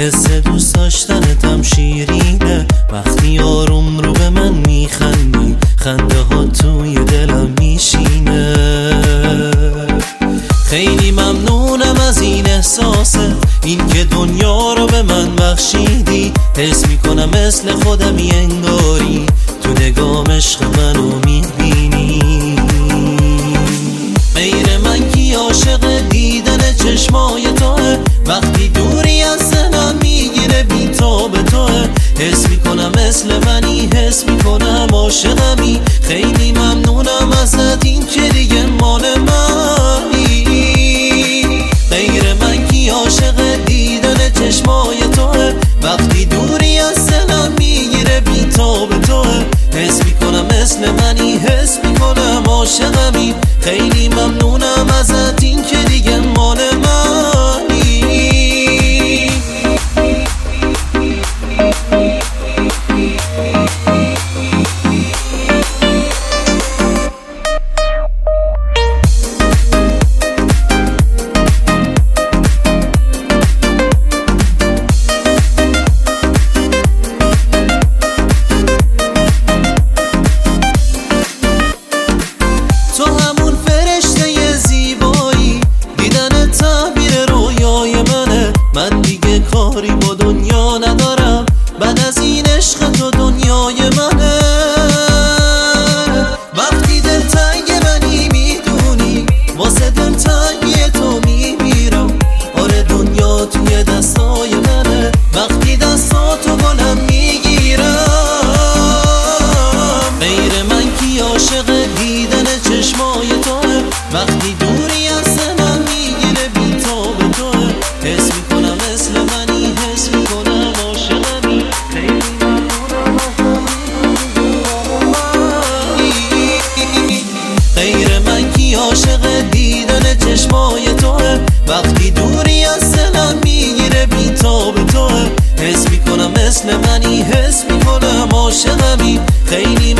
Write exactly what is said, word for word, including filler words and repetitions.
حس دوست داشتنتم شیرینه، وقتی آروم رو به من میخندی خنده ها توی دلم میشینه. خیلی ممنونم از این احساسه، این که دنیا رو به من بخشیدی. حس میکنم مثل خودمی انگاری، تو نگام عشق منو میبینی. غیر من کی عاشق دیدن چشمای توه، وقتی دوری از ذهنم میگیره بی‌تاب توه. حس میکنم مثل منی، حس میکنم عاشقمی. خیلی ممنونم ازت، این که دیگه مال منی. غیر من کی عاشق دیدن چشمای توه، وقتی دوری از ذهنم میگیره بی‌تاب توه. حس میکنم مثل منی، حس میکنم عاشقمی. خیلی ممنونم ازت، این که دیگه مال منی. تو همون فرشته زیبایی، دیدن تعبیر رویای منه. من دیگه کاری با دنیا ندارم، بعد از این عشق تو دنیای منه. وقتی دلتنگ منی میدونی، واسه دلتنگی تو میمیرم. آره دنیا توی دستای منه، وقتی دستاتو بلند میگیرم. غیر من کی عاشق دیدن چشمای توه، وقتی دوری از ذهنم میگیره بی‌تاب توه. حس میکنم مثل منی، حس میکنم عاشقمی. خیلی ممنونم غیر من کی عاشق دیدن چشمای توه، وقتی دوری از ذهنم میگیره بی‌تاب توه. حس میکنم مثل منی، حس میکنم عاشقمی. خیلی